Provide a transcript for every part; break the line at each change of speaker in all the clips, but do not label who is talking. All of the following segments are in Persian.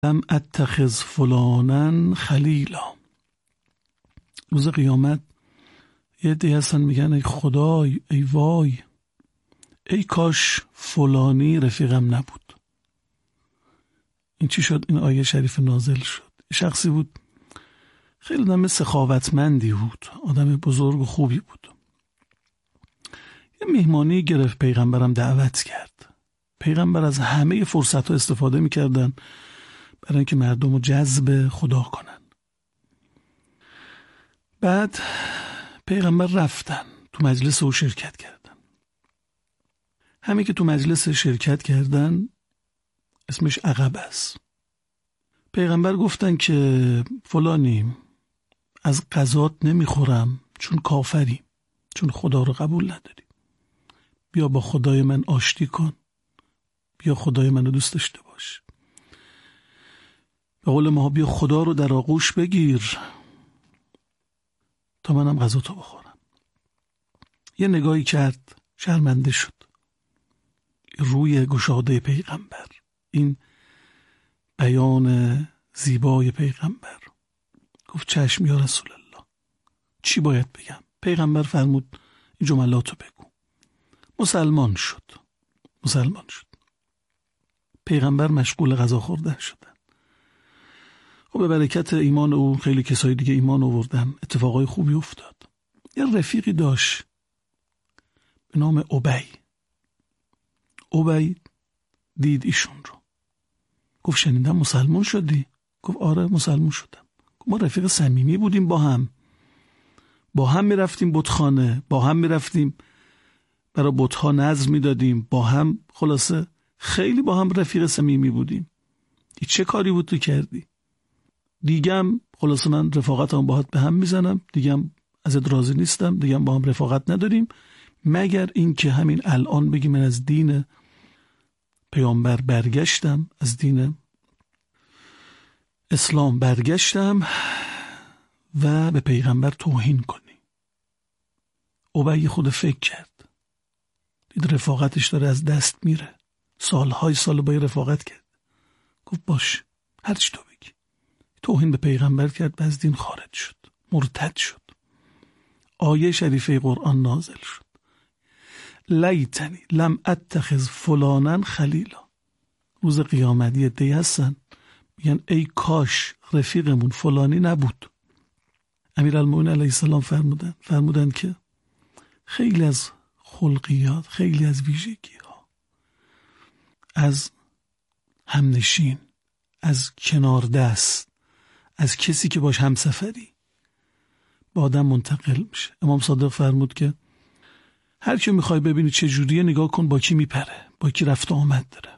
لم اتخذ فلانا خلیلا. روز قیامت یه عده‌ای هستن میگن ای خدای، ای وای، ای کاش فلانی رفیقم نبود. این چی شد؟ این آیه شریف نازل شد. شخصی بود خیلی آدم سخاوتمندی بود، آدم بزرگ و خوبی بود. یه مهمانی گرفت، پیغمبرم دعوت کرد. پیغمبر از همه فرصت‌ها استفاده می‌کردن برای اینکه مردم رو جذب خدا کنن. بعد پیغمبر رفتن تو مجلس او شرکت کردن. همین که تو مجلس شرکت کردن اسمش عقب است. پیغمبر گفتن که فلانی از غذات نمیخورم چون کافری، چون خدا رو قبول نداری. بیا با خدای من آشتی کن، بیا خدای من رو دوست داشته باش. به قول ما بیا خدا رو در آغوش بگیر تا منم غذاتو بخورم. یه نگاهی کرد، شرمنده شد. روی گشاده پیغمبر، این بیان زیبای پیغمبر. گفت چشم یا رسول الله، چی باید بگم؟ پیغمبر فرمود این جملاتو بگو. مسلمان شد. پیغمبر مشغول غذا خوردن شدن. خب به برکت ایمان او خیلی کسای دیگه ایمان آوردن، اتفاقای خوبی افتاد. یه رفیقی داشت به نام ابی دید ایشون رو، گفت شنیدم مسلمان شدی؟ گفت آره مسلمان شدم. گفت ما رفیق صمیمی بودیم، با هم میرفتیم بتخانه، با هم میرفتیم برای بتها نذر میدادیم، با هم خلاصه خیلی با هم رفیق صمیمی بودیم. این چه کاری بود تو کردی؟ دیگم خلاصه من رفاقتم باهات به هم میزنم، دیگم ازت راضی نیستم، دیگم با هم رفاقت نداریم، مگر این که همین الان بگی من از دین پیامبر برگشتم، از دین اسلام برگشتم و به پیغمبر توهین کنی. ابی خود فکر کرد، دید رفاقتش داره از دست میره، سالهای سال با رفاقت کرد. گفت باش، هر چی تو بگی. توهین به پیغمبر کرد و از دین خارج شد، مرتد شد. آیه شریفه قرآن نازل شد، لیتنی لم اتخذ فلانا خلیلا. روز قیامت یه عده‌ای هستن میگن ای کاش رفیقمون فلانی نبود. امیرالمومنین علیه السلام فرمودن که خیلی از خلقیات، خیلی از ویژگی ها از همنشین، از کنار دست، از کسی که باش همسفری با آدم منتقل میشه. امام صادق فرمود که هر کی میخوای ببینی چه جوریه نگاه کن با کی میپره، با کی رفت و آمد داره.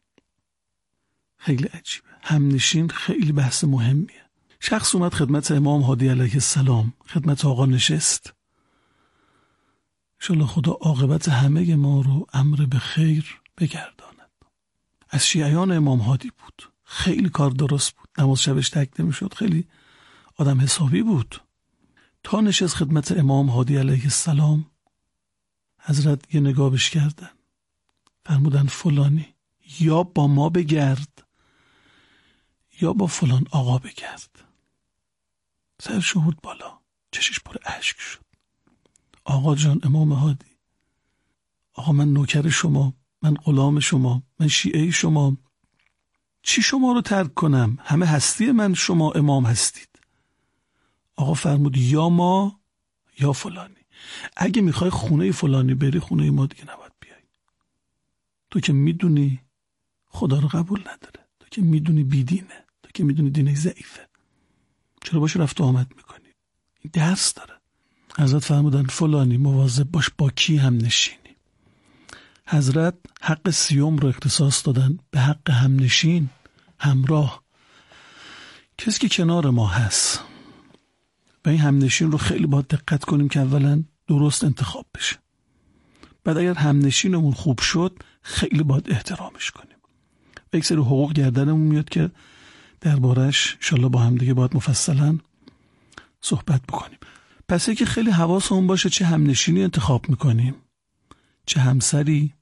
خیلی عجیبه. همنشین خیلی بحث مهمیه. شخص اومد خدمت امام هادی علیه السلام، خدمت آقا نشست. انشالله خدا عاقبت همه ما رو امر به خیر بگرداند. از شیعیان امام هادی بود، خیلی کار درست بود، نماز شبش تک نمیشد، خیلی آدم حسابی بود. تا نشست خدمت امام هادی علیه السلام، حضرت یه نگاه بهش کردن، فرمودن فلانی یا با ما بگرد یا با فلان آقا بگرد. سرش بود بالا، چشش پر اشک شد. آقا جان، امام هادی، آقا من نوکر شما، من غلام شما، من شیعه شما، چی شما رو ترک کنم؟ همه هستی من شما امام هستید. آقا فرمود یا ما یا فلانی. اگه میخوای خونه فلانی بری، خونه ما دیگه نباید بیای. تو که میدونی خدا رو قبول نداره، تو که میدونی بیدینه، تو که میدونی دینه ضعیفه، چرا باش رفت و آمد میکنی؟ این درس داره. حضرت فرمودن فلانی مواظب باش با کی هم نشینی. حضرت حق سیوم رو اختصاص دادن به حق همنشین، همراه، کسی که کنار ما هست. و این همنشین رو خیلی باید دقت کنیم که اولا درست انتخاب بشه. بعد اگر همنشینمون خوب شد خیلی باید احترامش کنیم. و یک سری حقوق گردنمون میاد که دربارش انشالله با هم دیگه باید مفصلا صحبت بکنیم. پس که خیلی حواسمون باشه چه همنشینی انتخاب میکنیم، چه همسری،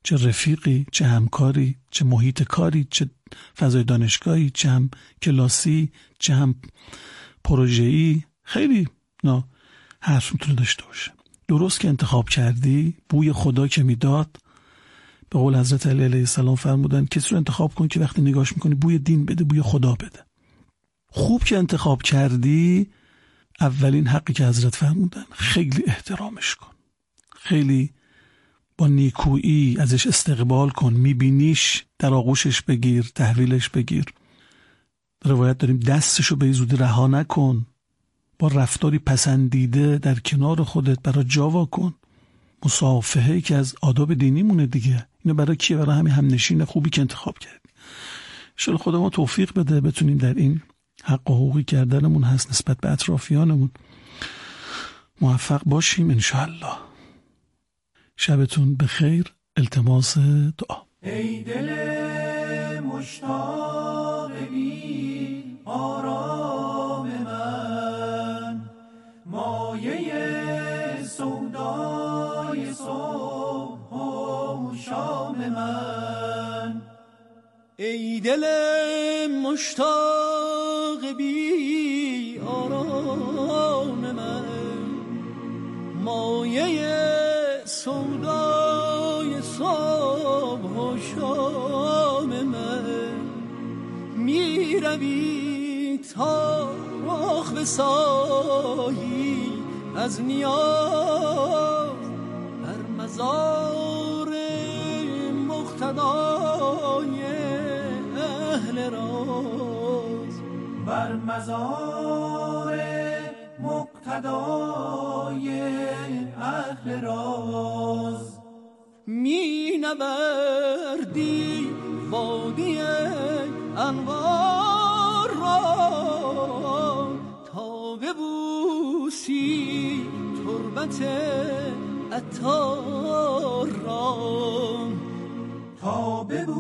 چه رفیقی، چه همکاری، چه محیط کاری، چه فضای دانشگاهی، چه هم کلاسی، چه هم پروژه‌ای، خیلی حرف میتونه داشته باشه. درست که انتخاب کردی، بوی خدا که میداد، به قول حضرت علی علیه السلام فرمودن کسی رو انتخاب کن که وقتی نگاش میکنی بوی دین بده، بوی خدا بده. خوب که انتخاب کردی، اولین حقی که حضرت فرمودن خیلی احترامش کن، خیلی با نیکویی ازش استقبال کن، میبینیش در آغوشش بگیر، تحویلش بگیر. روایت داریم دستشو به زودی رها نکن، با رفتاری پسندیده در کنار خودت برای جا کن. مصافحه‌ای که از آداب دینی مونه دیگه. اینو برای کیه؟ برای همین همنشین خوبی که انتخاب کردی. انشالله خدا ما توفیق بده بتونیم در این حق و حقوقی کردنمون هست نسبت به اطرافیانمون موفق باشیم انشالله. شبتون بخیر. التماس دعا.
ای دل مشتاق بی آرام من، مایه سودای صبح و شام من. ای دل مشتاق بی آرام من، مایه سودای صبح و شام من. می روی تا رخ بسایی از نیاز بر مزار مقتدای اهل راز، بر مزار مقتدای اهل راز. می نوردی وادی انوار را تا ببوسی تربت عطار را، تا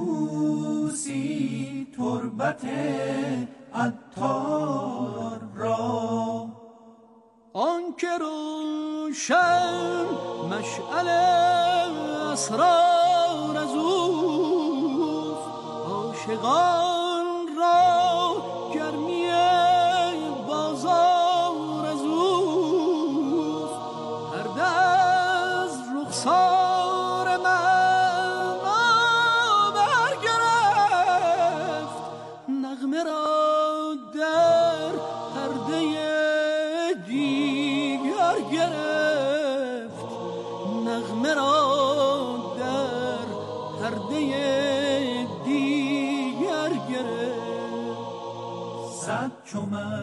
ببوسی تربت عطار را. آن که روشن مشعل اسرار از اوست، عاشقان را گرمی بازار از اوست. پرده از رخسار من برگرفت، نغمه را در پرده دیگر گرفت، نغمه را در پرده دیگر گرفت. صد چو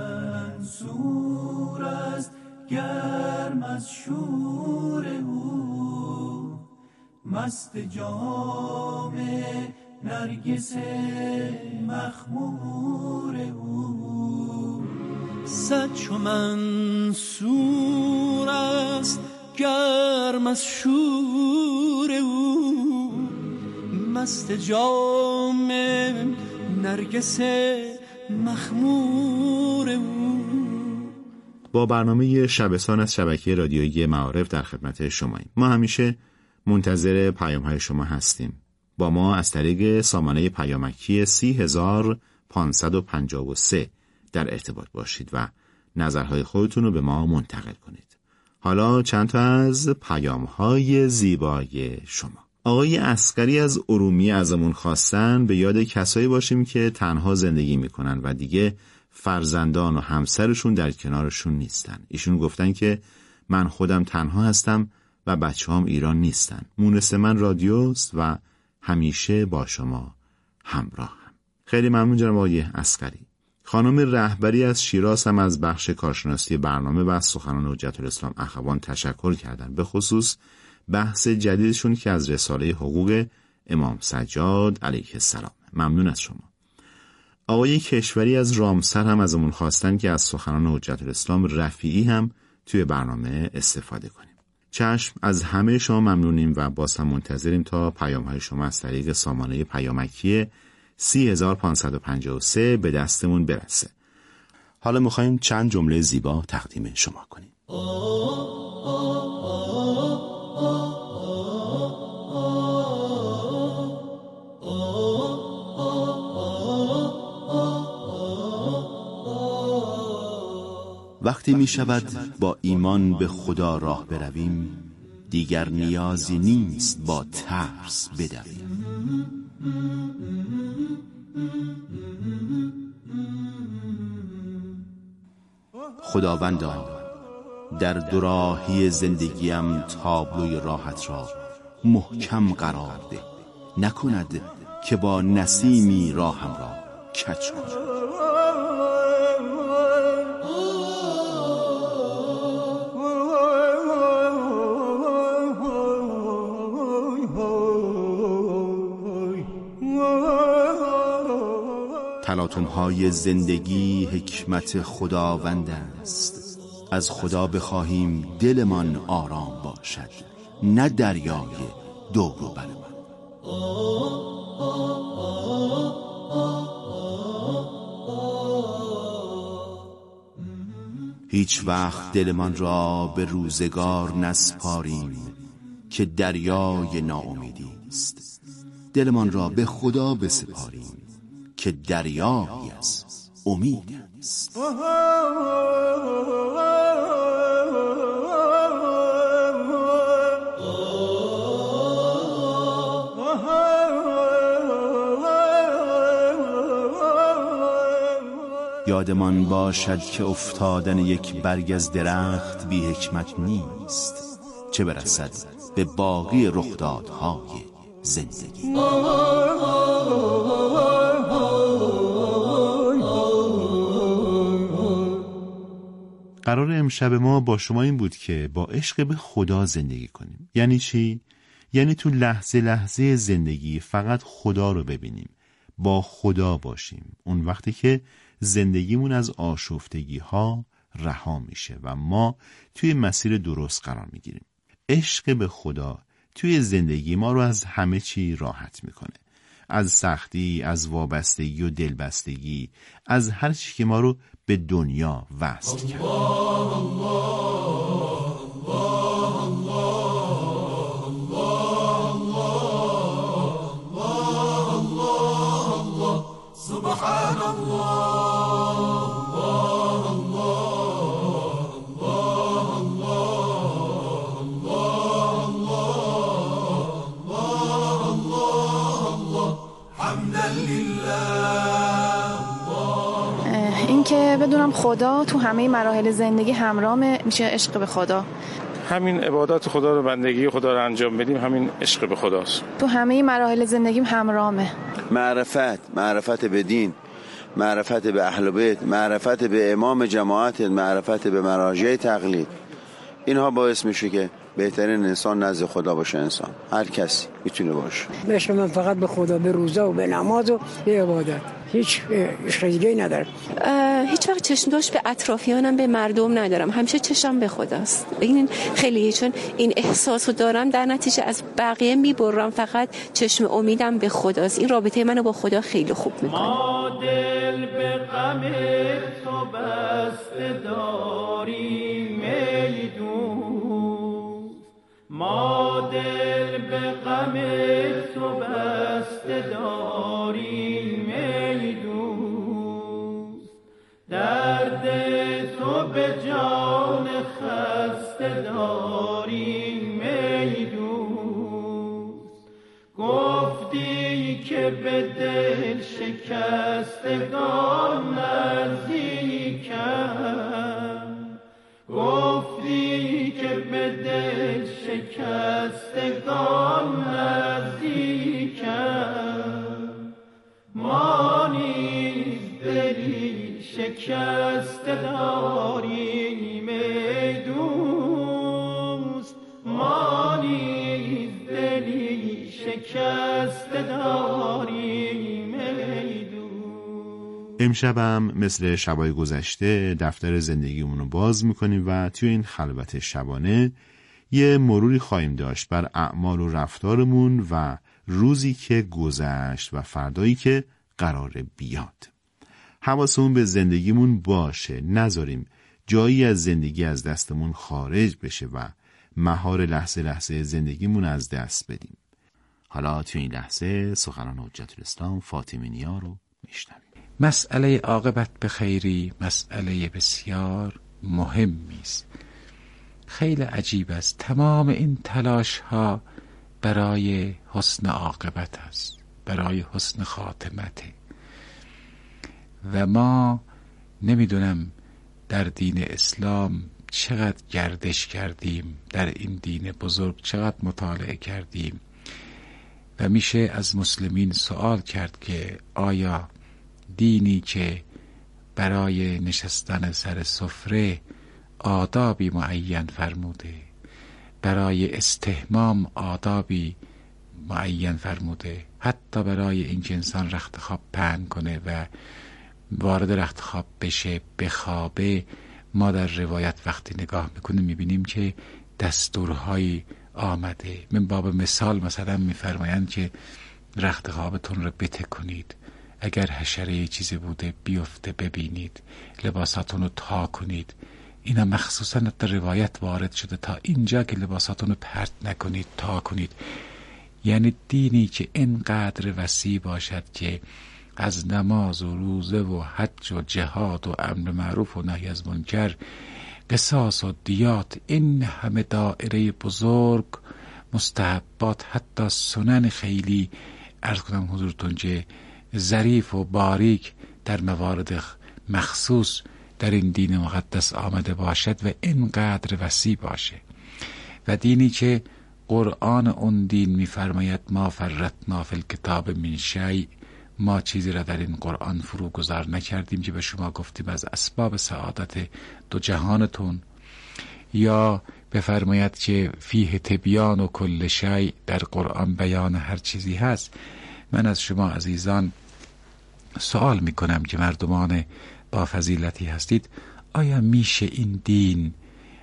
منصور است گرم از شور او، مست جام نرگس مخمور او. صد چو منصور است گرم از شور او، مست جام نرگس مخمور او.
با برنامه شبستان از شبکه رادیویی معارف در خدمت شماییم. ما همیشه منتظر پیام‌های شما هستیم. با ما از طریق سامانه پیامکی 30553 در ارتباط باشید و نظرهای خودتون رو به ما منتقل کنید. حالا چند تا از پیام‌های زیبای شما. آقای عسکری از ارومیه ازمون خواستن به یاد کسایی باشیم که تنها زندگی میکنن و دیگه فرزندان و همسرشون در کنارشون نیستن. ایشون گفتن که من خودم تنها هستم و بچه‌هام ایران نیستن. مونس من رادیوست و همیشه با شما همراهم. خیلی ممنون جناب آقای عسکری. خانم رهبری از شیراز هم از بخش کارشناسی برنامه و از سخنان حجت الاسلام اخوان تشکر کردن، به خصوص بحث جدیدشون که از رساله حقوق امام سجاد علیه السلام. ممنون از شما. آقای کشوری از رامسر هم ازمون خواستن که از سخنان حجت الاسلام رفیعی هم توی برنامه استفاده کنیم. چشم، از همه شما ممنونیم و باز هم منتظریم تا پیام‌های شما از طریق سامانه پیامکی 30553 به دستمون برسه. حالا می‌خوایم چند جمله زیبا تقدیم شما کنیم.
وقتی می شود با ایمان به خدا راه برویم، دیگر نیازی نیست با ترس بدویم. خداوندا، در دوراهی زندگیم تابلوی راحت را محکم قرار ده، نکند که با نسیمی راهم را کج کند. تلاطم‌های زندگی حکمت خداوند است. از خدا بخواهیم دلمان آرام باشد، نه دریای دور و بر من. هیچ وقت دلمان را به روزگار نسپاریم که دریای ناامیدی است. دلمان را به خدا بسپاریم که دریایی از امید است. یادمان باشد که افتادن یک برگ از درخت بی حکمت نیست، چه برسد به باقی رخدادهای زندگی.
قرار امشب ما با شما این بود که با عشق به خدا زندگی کنیم. یعنی چی؟ یعنی تو لحظه لحظه زندگی فقط خدا رو ببینیم، با خدا باشیم. اون وقتی که زندگیمون از آشفتگی ها رها میشه و ما توی مسیر درست قرار میگیریم. عشق به خدا توی زندگی ما رو از همه چی راحت میکنه، از سختی، از وابستگی و دلبستگی، از هر چی که ما رو به دنیا وصل کرده.
سبحان الله.
این که بدونم خدا تو همه مراحل زندگی همراهمه، میشه عشق به خدا.
همین عبادات خدا رو، بندگی خدا رو انجام بدیم، همین عشق به خداست.
تو همه مراحل زندگیم همراهمه.
معرفت به دین، معرفت به اهل بیت، معرفت به امام جماعت، معرفت به مراجع تقلید، اینها باعث میشه که بهترین انسان نزد خدا باشه. انسان هر کسی میتونه باشه.
عشق من فقط به خدا، به روزه و به نماز و به عبادت، هیچ عشق دیگه‌ای ندارم.
هیچ وقت چشم داشت به اطرافیانم، به مردم ندارم، همیشه چشم به خداست. این خیلی، چون این احساسو دارم، در نتیجه از بقیه میبرم، فقط چشم امیدم به خداست. این رابطه منو با خدا خیلی خوب میکنه.
ما دل به غم تو بسته داریم ای دوست، ما دل به غم تو بسته داریم ای دوست، درد تو به جان خسته داریم ای دوست، گفتی که به دل شکستگان نزدیکم، گفتی که به دل شکستگان نزدیکم، ما نیز دلی شکسته داریم ای دوست، ما نیز دلی شکسته داریم ای دوست.
امشبم مثل شبای گذشته دفتر زندگیمون رو باز میکنیم و توی این خلوت شبانه یه مروری خواهیم داشت بر اعمال و رفتارمون و روزی که گذشت و فردایی که قراره بیاد. حواسمون به زندگیمون باشه، نذاریم جایی از زندگی از دستمون خارج بشه و مهار لحظه لحظه زندگیمون از دست بدیم. حالا توی این لحظه سخنان حجت الاسلام فاطمی نیا رو میشنویم.
مسئله عاقبت به خیری مسئله بسیار مهمی است. خیلی عجیب است. تمام این تلاش ها برای حسن عاقبت است، برای حسن خاتمته. و ما نمیدونم در دین اسلام چقدر گردش کردیم، در این دین بزرگ چقدر مطالعه کردیم و میشه از مسلمین سوال کرد که آیا دینی که برای نشستن سر سفره آدابی معین فرموده، برای استحمام آدابی معین فرموده، حتی برای این که انسان رخت خواب پهن کنه و وارد رخت خواب بشه بخوابه، ما در روایت وقتی نگاه میکنیم میبینیم که دستورهایی آمده. من باب مثال مثلا میفرمایند که رخت خوابتون رو بته کنید، اگر حشره چیزی بوده بیفته ببینید، لباساتون رو تا کنید. اینا مخصوصا در روایت وارد شده تا اینجا که لباساتون رو پرت نکنید، تا کنید. یعنی دینی که اینقدر وسیع باشد که از نماز و روزه و حج و جهاد و امر معروف و نهی از منکر، قصاص و دیات، این همه دائره بزرگ، مستحبات، حتی سنن خیلی عرض کنم حضورتون که ظریف و باریک در موارد مخصوص در این دین مقدس آمده باشد و اینقدر وسیع باشه. و دینی که قرآن اون دین میفرماید ما فرطنا فی الکتاب من شیء، ما چیزی را در این قرآن فرو گذار نکردیم که به شما گفتیم از اسباب سعادت دو جهانتون، یا بفرماید که فیه تبیان و کل شیء، در قرآن بیان هر چیزی هست. من از شما عزیزان سوال میکنم که مردمان با فضیلتی هستید، آیا میشه این دین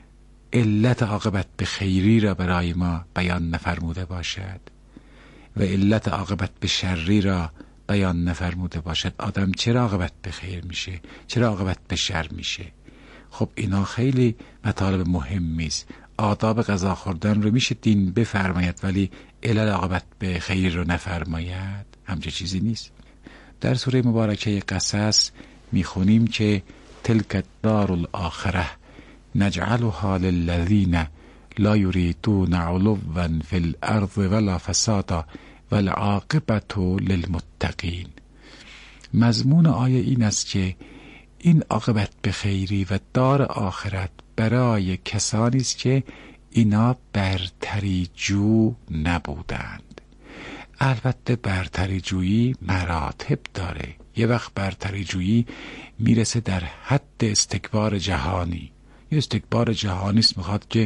علت عاقبت به خیری را برای ما بیان نفرموده باشد و علت عاقبت به شری را بیان نفرموده باشد؟ آدم چرا عاقبت به خیر میشه، چرا عاقبت به شر میشه؟ خب اینا خیلی مطالب مهمی است. آداب غذا خوردن رو میشه دین بفرماید ولی علل عاقبت به خیر رو نفرماید؟ همچه چیزی نیست. در سوره مبارکه قصص میخونیم که تلک الدار الاخره نجعلها للذین لا یریدون علوا فی الارض ولا فسادا والعاقبة للمتقین. مضمون آیه این است که این عاقبت به خیری و دار آخرت برای کسانی است که اینا برتری جو نبودند. البته برتری جویی مراتب داره. یه وقت برتری جویی میرسه در حد استکبار جهانی. یه استکبار جهانی است، میخواد که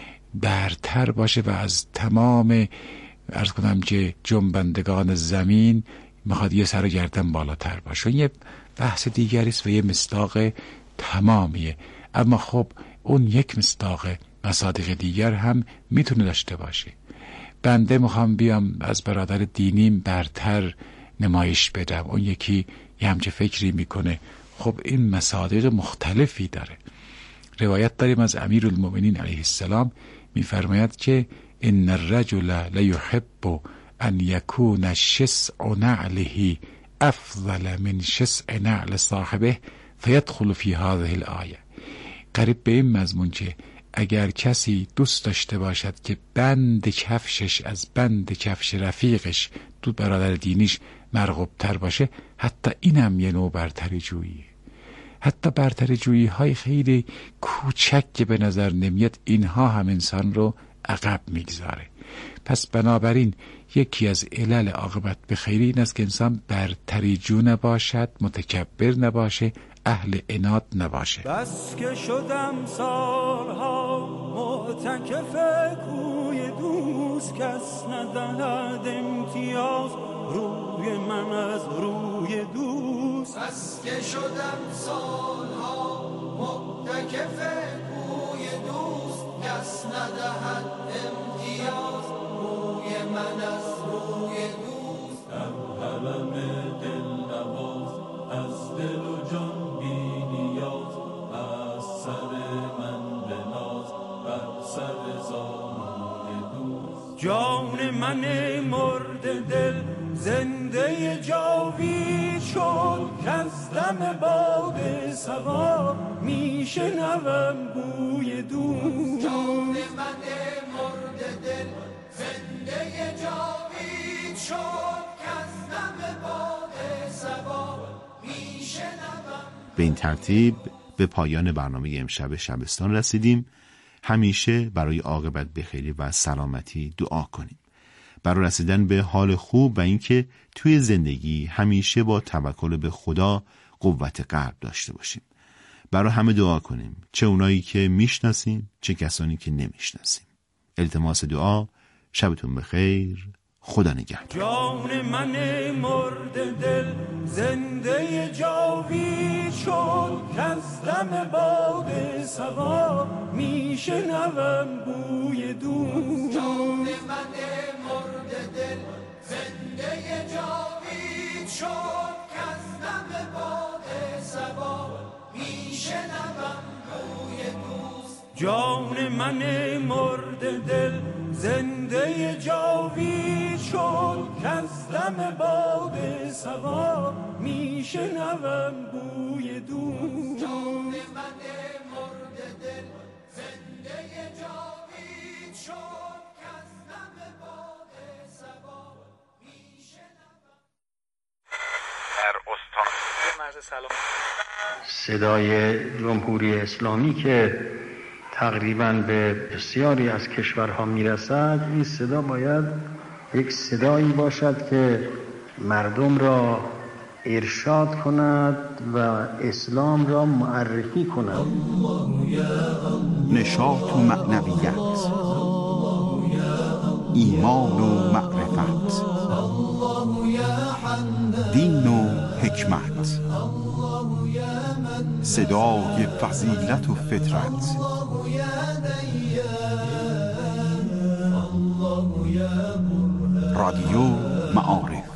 برتر باشه و از تمام عرض کنم که جنبندگان زمین میخواد یه سر گردن بالاتر باشه. یه بحث دیگری است و یه مصداق تمامیه. اما خب اون یک مصداق مصادیق دیگر هم میتونه داشته باشه. بنده میخوام بیام از برادر دینیم برتر نمایش بدم، اون یکی یه همچه فکری میکنه. خب این مصادیق مختلفی داره. روایت داریم از امیرالمؤمنین علیه السلام میفرماید که ان الرجل لیحب ان یکون شسع نعله افضل من شسع نعل صاحبه فیدخل فی هذه الآیه. قریب به این مضمون که اگر کسی دوست داشته باشد که بند کفشش از بند کفش رفیقش، تو برادر دینیش، مرغوب تر باشه، حتی اینم یه نوع برتری جوییه. حتی برتری جویی های خیلی کوچک که به نظر نمیاد، اینها هم انسان رو عقب میگذاره. پس بنابراین یکی از علل عاقبت به خیری این است که انسان برتری جو نباشد، متکبر نباشه، اهل عناد نباشه.
بس که شدم سالها معتکف کوی دوست، کس ندهد امتیاز روی من از روی دوست. بس که شدم سالها معتکف کوی دوست، کس ندهد امتیاز روی من از روی دوست. همه دل نواز از دل و جان بی نیاز، از سر من بناز بر سر زانوی دوست. جان من مرد دل زنده جاوید شد، که از دم باد صبا میشنوم بوی دوست. جان من مرد دل زنده جاوید شد کز دم باد صبا میشنوم.
به این ترتیب به پایان برنامه امشب شبستان رسیدیم. همیشه برای عاقبت بخیری و سلامتی دعا کنیم، برای رسیدن به حال خوب و اینکه توی زندگی همیشه با توکل به خدا قوت قلب داشته باشیم. برای همه دعا کنیم، چه اونایی که میشناسیم چه کسانی که نمیشناسیم. التماس دعا. شبتون بخیر. خدا نگهدار.
جان من مرد دل زنده جاوید شد کز دم باد صبا میشنوم بوی دوست. جان من مرد دل زنده جاوید شد کز دم باد صبا میشنوم بوی دوست. جان من مرد دل زنده جاوید شد کز دم باد صبا میشنوم بوی دوست. جان من مرد دل زنده جاوید شد کز دم باد صبا میشنوم.
در استان مرز سلام صدای جمهوری اسلامی که تقریباً به بسیاری از کشورها میرسد، این صدا باید یک صدایی باشد که مردم را ارشاد کند و اسلام را معرفی کند.
نشاط و معنویت، ایمان و معرفت، دین و حکمت، صدای فضیلت و فطرت، رادیو معارف.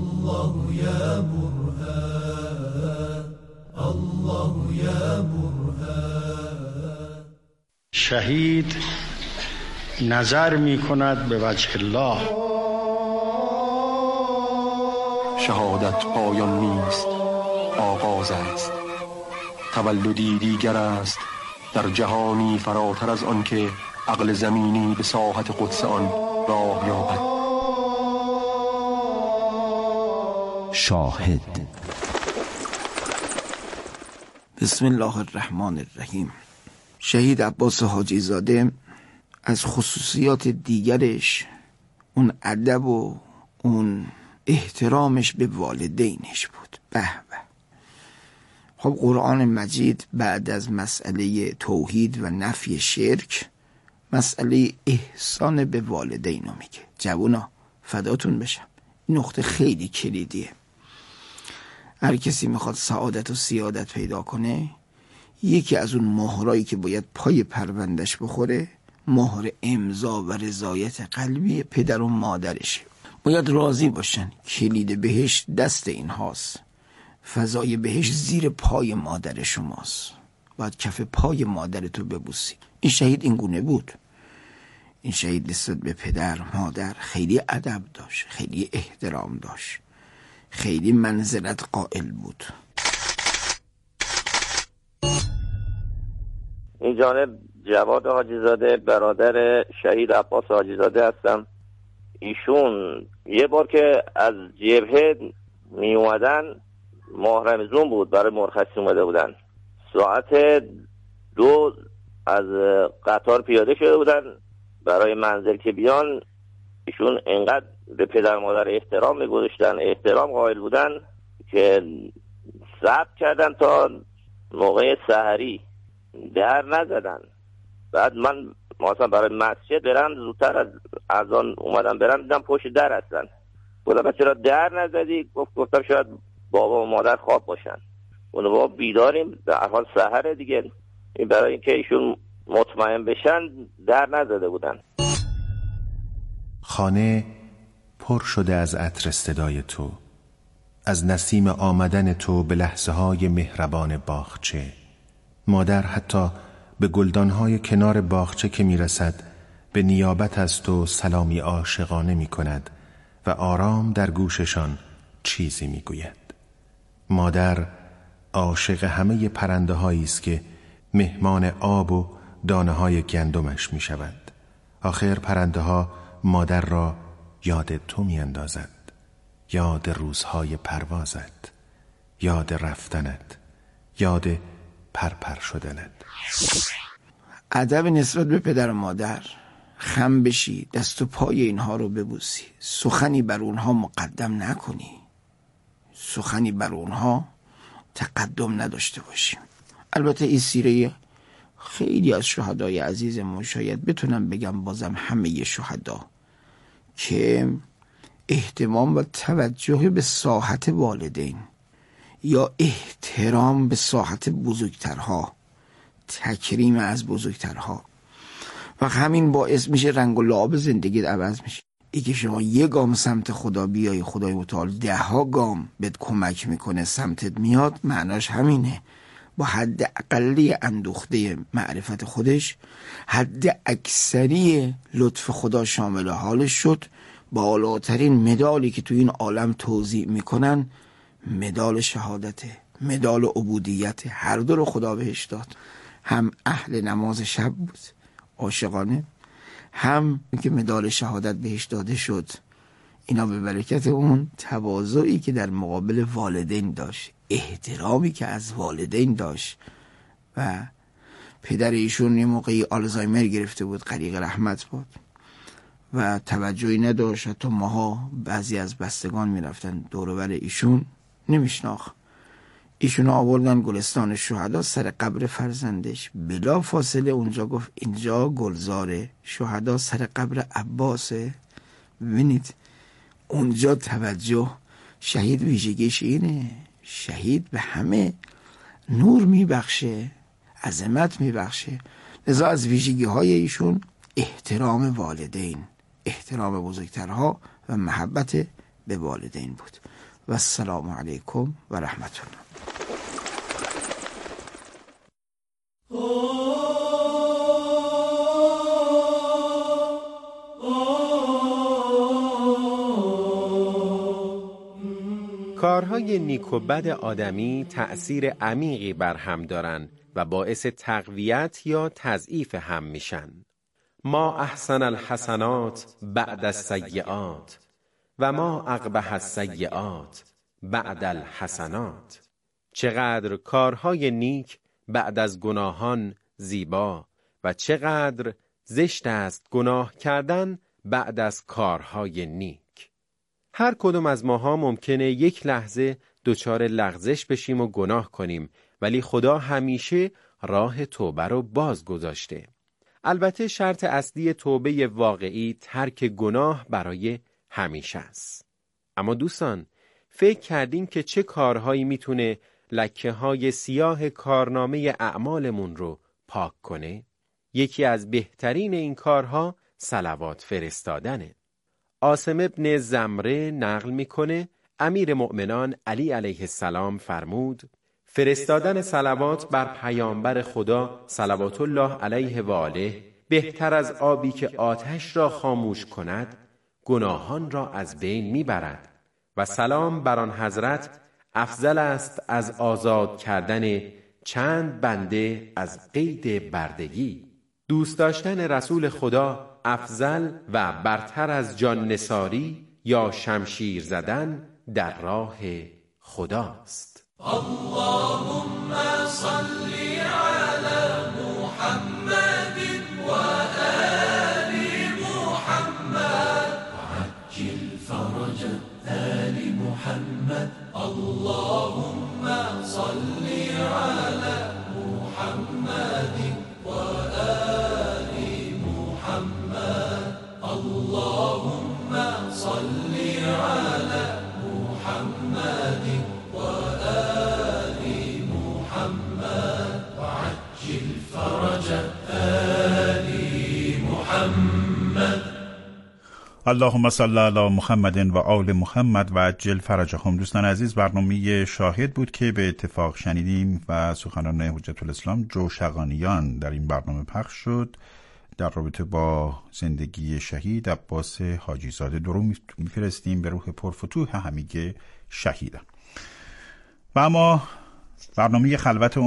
شهید نظر می کند به وجه الله.
شهادت پایان نیست، آغاز است. تولدی دیگر است در جهانی فراتر از آن که عقل زمینی به ساحت قدس آن راه یابد.
شاهد.
بسم الله الرحمن الرحیم. شهید عباس حاجی زاده از خصوصیات دیگرش اون ادب و اون احترامش به والدینش بود. به به. خب قرآن مجید بعد از مسئله توحید و نفی شرک مسئله احسان به والدین رو میگه. جوونا فداتون بشم، این نقطه خیلی کلیدیه. هر کسی میخواد سعادت و سیادت پیدا کنه، یکی از اون مهرایی که باید پای پروندش بخوره مهر امضا و رضایت قلبی پدر و مادرشه. باید راضی باشن کلید بهشت دست این هاست، فضای بهشت زیر پای مادر شماست، باید کف پای مادرتو ببوسی. این شهید این گونه بود. این شهید نسبت به پدر مادر خیلی ادب داشت، خیلی احترام داشت، خیلی منزلت قائل بود.
این جانب جواد حاجی زاده برادر شهید عباس حاجی زاده هستم. ایشون یه بار که از جبهه می اومدن ماه رمضان بود، برای مرخصی اومده بودن. ساعت 2 از قطار پیاده شده بودن برای منزل که بیان. ایشون انقدر به پدر مادر احترام میگذاشتن، احترام قائل بودن که صبر کردن تا موقع سحری، در نزدن. بعد من مثلا برای مسجد برم زودتر از اذان اومدم برم، دیدم پشت در هستن. گفتم چرا در نزدی؟ گفتم شاید بابا و مادر خواب باشن. اون بابا بیداریم، در حال سحر دیگه. این برای اینکه ایشون مطمئن بشن در نزده بودن.
خانه پر شده از عطر صدای تو، از نسیم آمدن تو به لحظه های مهربان باغچه. مادر حتی به گلدانهای کنار باغچه که میرسد به نیابت از تو سلامی عاشقانه می کند و آرام در گوششان چیزی می گوید. مادر عاشق همه پرنده هایی است که مهمان آب و دانه های گندمش می شود. آخر پرنده ها مادر را یاد تو می اندازد، یاد روزهای پروازت، یاد رفتنت، یاد پرپر شدنت.
ادب نسبت به پدر و مادر، خم بشی، دست و پای اینها رو ببوسی، سخنی بر اونها مقدم نکنی، سخنی بر اونها تقدم نداشته باشی. البته این سیره خیلی از شهدای عزیزمون، شاید بتونم بگم بازم همه شهدا، که اهتمام و توجه به ساحت والدین یا احترام به ساحت بزرگترها، تکریم از بزرگترها، و همین باعث میشه رنگ و لعاب زندگیت عوض میشه. ای که شما یک گام سمت خدا بیای، خدای متعال 10 گام بهت کمک میکنه سمتت میاد. معناش همینه، با حد اقلی اندوخته معرفت خودش، حد اکثری لطف خدا شامل حالش شد. بالاترین مدالی که تو این عالم توزیع میکنن مدال شهادته، مدال عبودیت. هر دو رو خدا بهش داد. هم اهل نماز شب بود عاشقانه، هم که مدال شهادت بهش داده شد. اینا به برکت اون تواضعی که در مقابل والدین داشت، احترامی که از والدین داشت. و پدر ایشون یه موقعی آلزایمر گرفته بود، غریق رحمت بود و توجهی نداشت. حتی ماها بعضی از بستگان میرفتن دور بر ایشون، نمیشناخت. ایشون آوردن گلستان شهدا سر قبر فرزندش. بلا فاصله اونجا گفت اینجا گلزار شهدا سر قبر عباسه. ببینید اونجا توجه. شهید ویژگیش اینه، شهید به همه نور میبخشه، عظمت میبخشه. لذا از ویژگی های ایشون احترام والدین، احترام بزرگترها و محبت به والدین بود. و السلام علیکم و رحمت الله.
کارهای نیک و بد آدمی تأثیر عمیقی بر هم دارن و باعث تقویت یا تضعیف هم میشن. ما احسن الحسنات بعد السیئات و ما اقبح السیئات بعد الحسنات. چقدر کارهای نیک بعد از گناهان زیبا و چقدر زشت است گناه کردن بعد از کارهای نیک. هر کدوم از ماها ممکنه یک لحظه دچار لغزش بشیم و گناه کنیم، ولی خدا همیشه راه توبه رو باز گذاشته. البته شرط اصلی توبه واقعی ترک گناه برای همیشه است. اما دوستان، فکر کردین که چه کارهایی میتونه لکه های سیاه کارنامه اعمالمون رو پاک کنه؟ یکی از بهترین این کارها صلوات فرستادنه. عاصم ابن زمره نقل میکنه امیر مؤمنان علی علیه السلام فرمود فرستادن صلوات بر پیامبر خدا صلوات الله علیه و آله بهتر از آبی که آتش را خاموش کند گناهان را از بین میبرد و سلام بر آن حضرت افضل است از آزاد کردن چند بنده از قید بردگی. دوست داشتن رسول خدا افضل و برتر از جان نثاری یا شمشیر زدن در راه خداست.
اللهم صل علی محمد و آل محمد وعجل فرج آل محمد. اللهم صل علی محمد و آل محمد. اللهم صل علی محمد و آل محمد وعجل فرج آل محمد.
اللهم صل علی محمد و آل محمد و عجل فرجهم. دوستان عزیز، برنامه شاهد بود که به اتفاق شنیدیم و سخنان حجت الاسلام جوشقانیان در این برنامه پخش شد در رابطه با زندگی شهید عباس حاجی زاده. درود میفرستیم به روح پرفتوح همه شهیدان. و اما برنامه خلوت